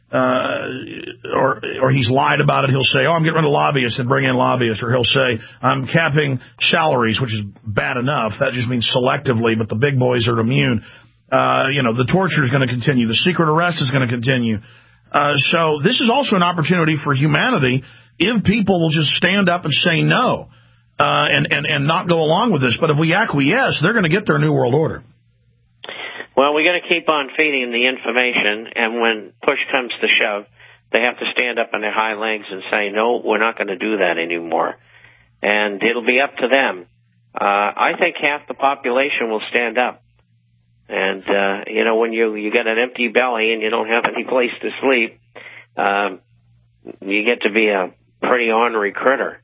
or he's lied about it. He'll say, I'm getting rid of lobbyists and bring in lobbyists. Or he'll say, I'm capping salaries, which is bad enough. That just means selectively, but the big boys are immune. The torture is going to continue. The secret arrest is going to continue. So this is also an opportunity for humanity if people will just stand up and say no and not go along with this. But if we acquiesce, they're going to get their New World Order. Well, we're going to keep on feeding the information, and when push comes to shove, they have to stand up on their high legs and say, no, we're not going to do that anymore. And it'll be up to them. I think half the population will stand up. And, when you get an empty belly and you don't have any place to sleep, you get to be a pretty ornery critter.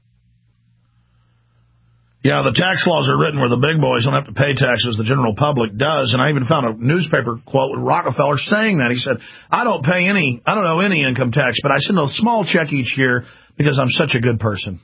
Yeah, the tax laws are written where the big boys don't have to pay taxes. The general public does. And I even found a newspaper quote with Rockefeller saying that. He said, I don't owe any income tax, but I send a small check each year because I'm such a good person.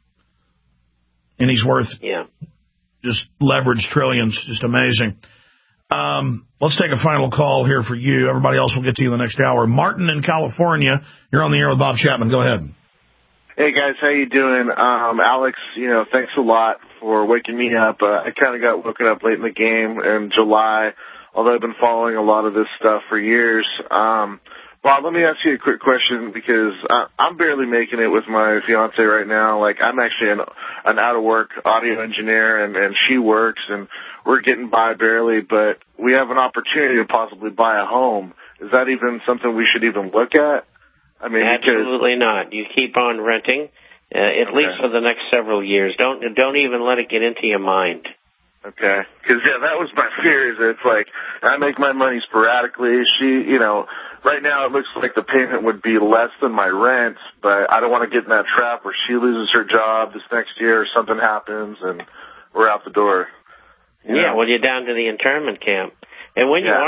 And he's worth just leverage trillions. Just amazing. Let's take a final call here for you. Everybody else will get to you in the next hour. Martin in California, you're on the air with Bob Chapman. Go ahead. Hey, guys, how you doing? Alex, thanks a lot for waking me up. I kind of got woken up late in the game in July, although I've been following a lot of this stuff for years. Bob, let me ask you a quick question because I'm barely making it with my fiance right now. Like, I'm actually an out-of-work audio engineer, and she works, and we're getting by barely, but we have an opportunity to possibly buy a home. Is that even something we should even look at? I mean, absolutely not. You keep on renting, at least for the next several years. Don't even let it get into your mind. Okay. Because, that was my fear. Is it's like I make my money sporadically. She, right now it looks like the payment would be less than my rent, but I don't want to get in that trap where she loses her job this next year or something happens and we're out the door. Yeah, well, you're down to the internment camp. And when you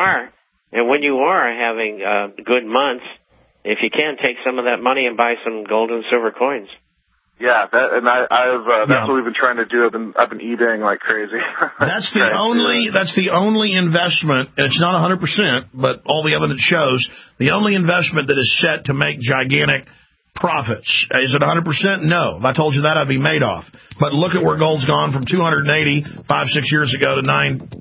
are having good months, if you can, take some of that money and buy some gold and silver coins. Yeah, that's what we've been trying to do. I've been eBaying like crazy. That's the only investment. It's not 100%, but all the evidence shows the only investment that is set to make gigantic profits. Is it 100%? No. If I told you that, I'd be Madoff. But look at where gold's gone from 280 5-6 years ago to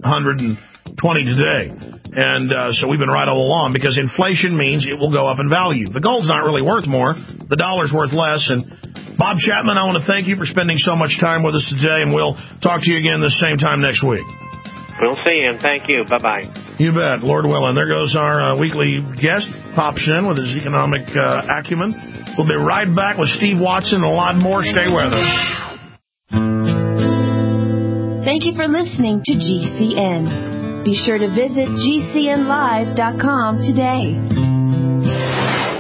920 today. And so we've been right all along because inflation means it will go up in value. The gold's not really worth more. The dollar's worth less. And Bob Chapman, I want to thank you for spending so much time with us today, and we'll talk to you again the same time next week. We'll see you, and thank you. Bye-bye. You bet. Lord willing. There goes our weekly guest, pops in with his economic acumen. We'll be right back with Steve Watson and a lot more. Stay with us. Thank you for listening to GCN. Be sure to visit GCNlive.com today.